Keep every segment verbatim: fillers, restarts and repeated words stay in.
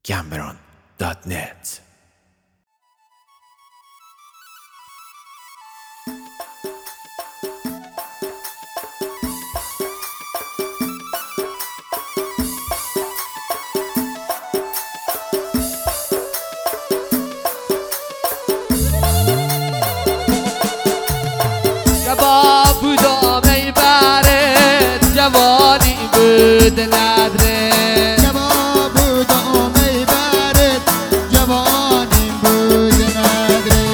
گمبران دات نت. کباب بودم ای برت جوانی بود نداره، کباب بودم ای برت جوانی بود نداره.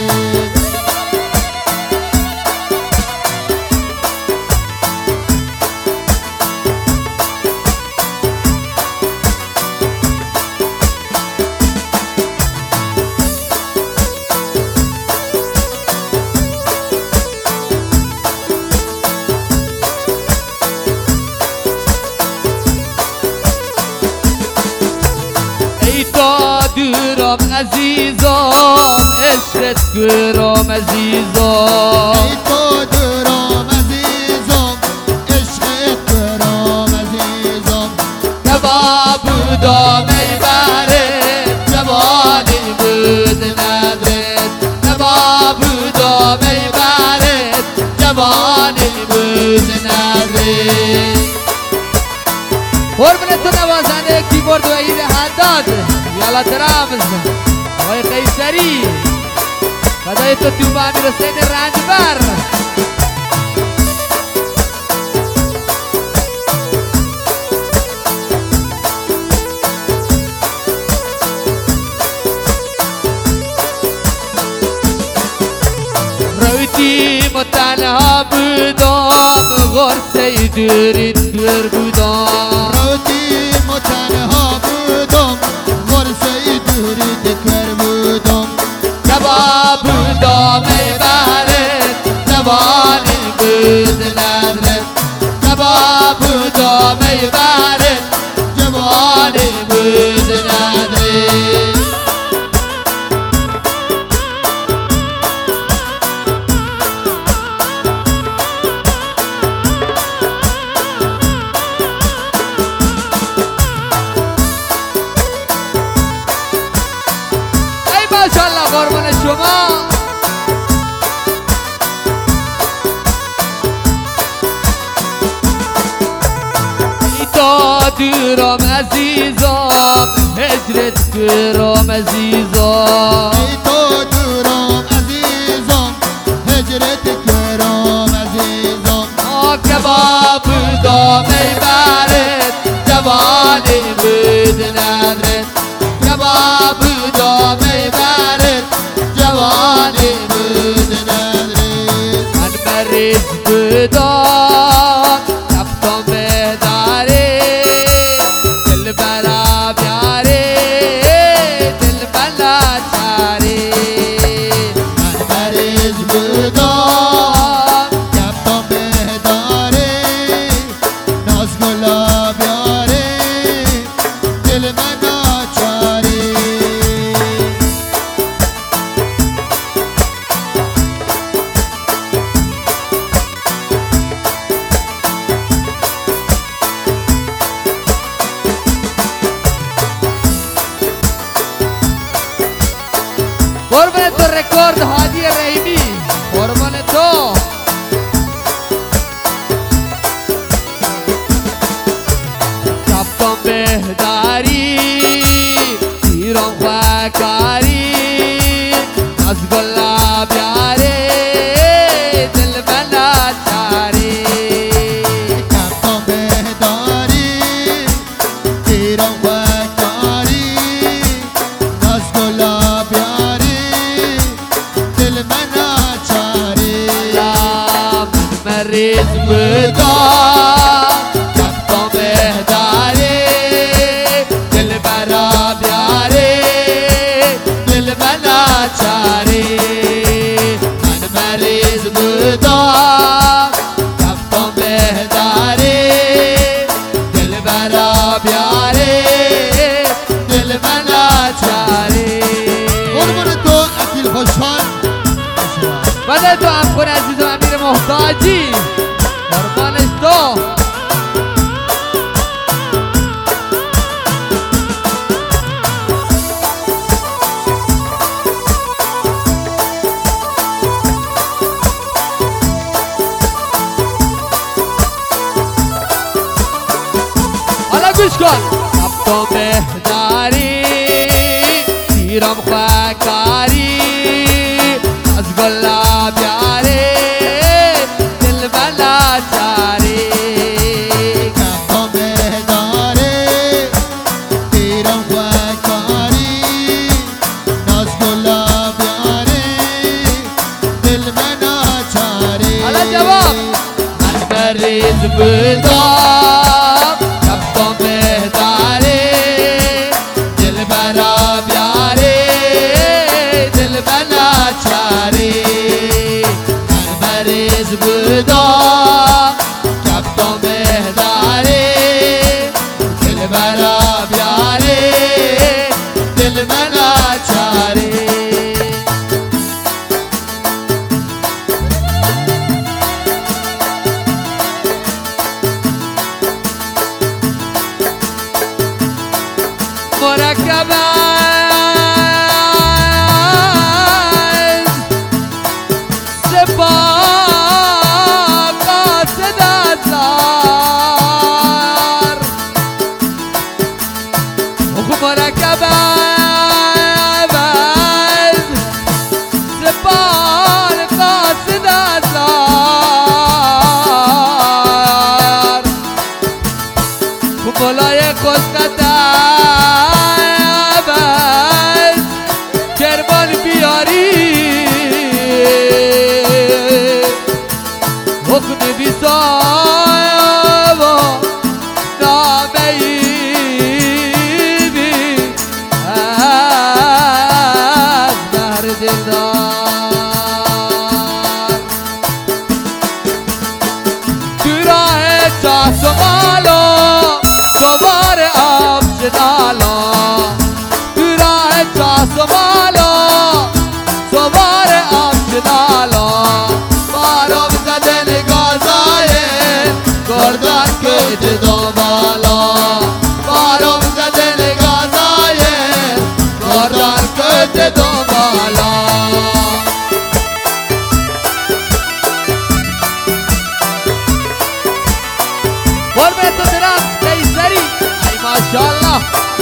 دورم عزیزم عشقت کرم عزیزم، ای تو دورم عزیزم عشقت کرم عزیزم. کباب بودم ای برت جوانی بود ندارد، کباب بودم ای برت جوانی بود ندارد. قربون تو نوازنده کیبورد و عید حداد یالا ترامز آقای قیصری، فدای تو توبه امیر حسین رنجبر. رویدیم و تنها بودم غرصه دورید کر بودم، رویدیم و تنها بودم غرصه دورید کر بودم. کباب بودم ای برت جوانی بود ندارد، کباب بودم ای برت جوانی بود ندارد. ماشاءالله قربان شما. ای تا دورم عزیزم هجرت کرم عزیزم، ای تو دورم عزیزم هجرت کرم عزیزم. آ کباب بودم ای برت جوانی بود ندارد، کباب بودم ای برت جوانی بود ندارد. من مریض بودم رفتم بهداری، دل بلا بیاری دل بلا چاری. من مریض بودم رفتم بهداری، ناز گلاب یاری دل من ناچاری. قربان تو رکورد هادی رحیمی، قربان تو. رفتم بهداری تیرم خواکاری، از گلاب یاری دل من ناچاری. رفتم بهداری تیرم خواکاری، ناز گلاب یاری دل من ناچاری. من مریض بودم رفتم بهداری، دل برا بیاری دل من ناچاری. من مریض بودم رفتم بهداری، دل برا بیاری دل من ناچاری. قربون تو اکیل خوشحال. بعد تو افغان عزیزم امیر محتاجی، قربانش تو. بیاری تیرم خواکاری از گلا بیاری دل بلا چاری کفتا مهداره تیرم خواکاری ناز گلاب یاره دل من آچاره حالا جواب من بریز بودم کفتا مهداره دل برا بیاری دل بلا چاری من بریز بودم کفتا مهداره دل برا بیاری دل بلا چاری مرکب سپا قاصد ازار مرکب سپا قاصد ازار بلای خوشقدر کرمان بیاری حکم بیسای و نامه ای بی از بهر دلدار تو راه چاس و مالا سوار آب شنالا تو راه چاس و مالا سوار آب شنالا بارم زدن گازای گردن کت دنبالا بارم زدن گازای گردن کت دنبالا حرمت و درست قیصری ای ماشاءالله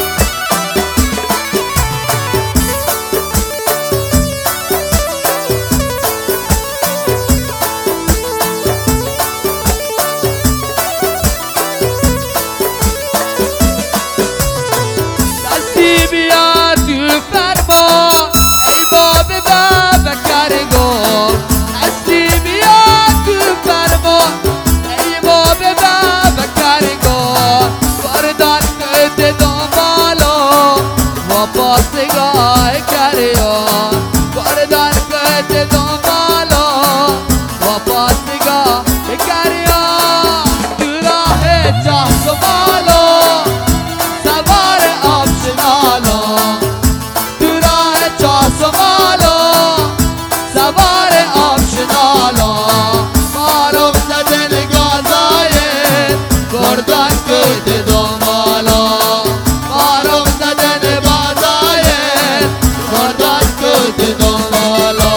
دستی بیا تو فرما ای باب باب کرگو دستی بیا تو فرما ای باب باب کرگو بردان کت دنبالو واپس گاه کریو بردان کت دنبالو واپس گاه کریو تو راه چاه سمالو سوار آب شنالو تو راه چاه سمالو سوار آب شنالو مارم زدن گازای گردن کت دنبالو مارم زدن بازای گردن کت دنبالو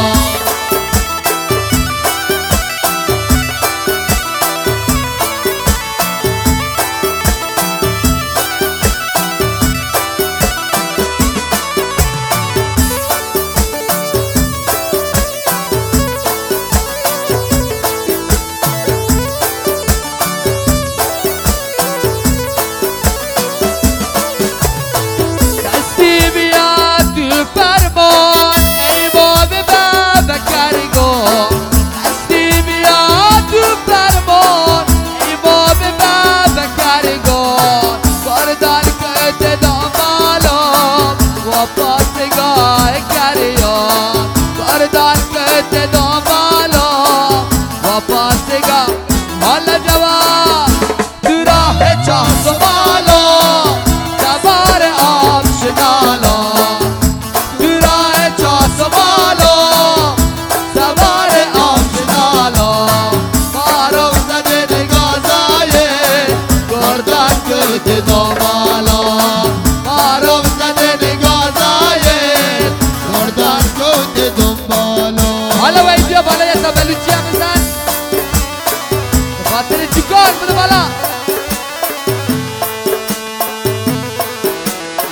دستی بیا تو فرمان ای باب باب کرگو دستی بیا تو فرمان ای باب باب کرگو بردان کت دنبالو واپس گاه کریو بردان کت دنبالو واپس گاه حالا جواب تو راه چاه سمالو سوار آب شنالو تو راه چاه سمالو سوار آب شنالو مارم زدن گازای گردن کت دنبالو مارم زدن گازای گردن کت دنبالو حالا و اینجا بالا یه تا بلوچی هم بزن به خاطر چیکار بده بالا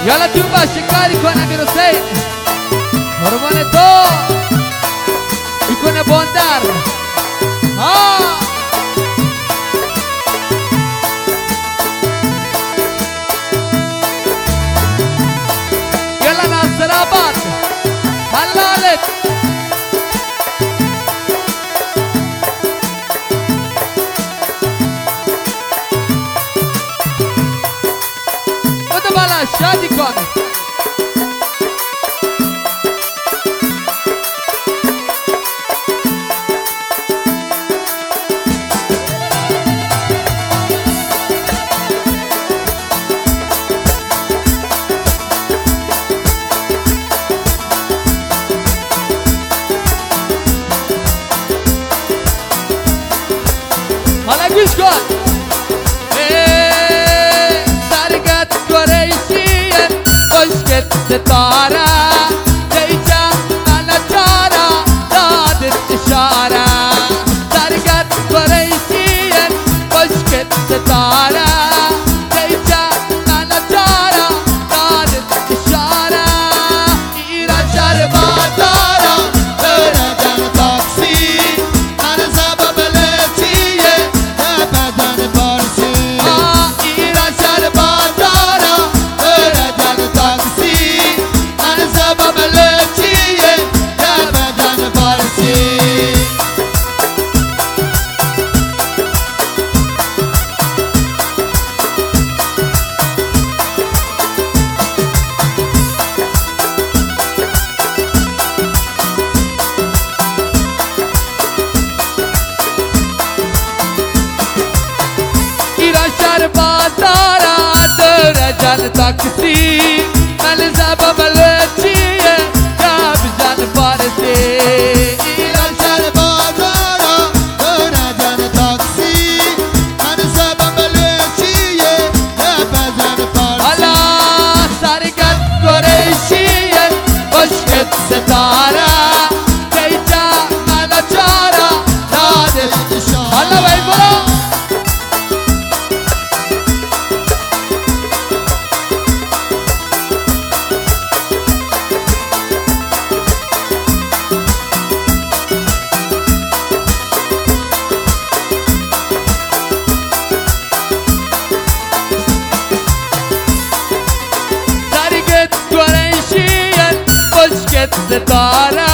یالا توبا شکاری کن امیر حسین قربان تو میکنه بندر ها یالا ناصر آباد حلالت بده بالا شادی کن حالا گوش کن سرگت قریشیه خوشگت ستاره دیجا منو چارا دادت اشاره سرگت قریشیه خوشگت ستاره دیجا منو چارا دادت اشاره ایران شهر بازارا بردن تاکسی من سبب لچیه نبدن پارسی ایران شهر بازارا بردن تاکسی من سبب لچیه نبدن پارسی ایران شهر بازارا داره جان تاکسی من زباب لچیه کب جان پارسی ایران شهر بازارا بردن تاکسی من سبب لچیه نبدن پارسی حالا سرگت قریشیه خوشگت ستاره دیجا منو چارا دادت حالا باید برو سرگت قریشیه خوشگت ستاره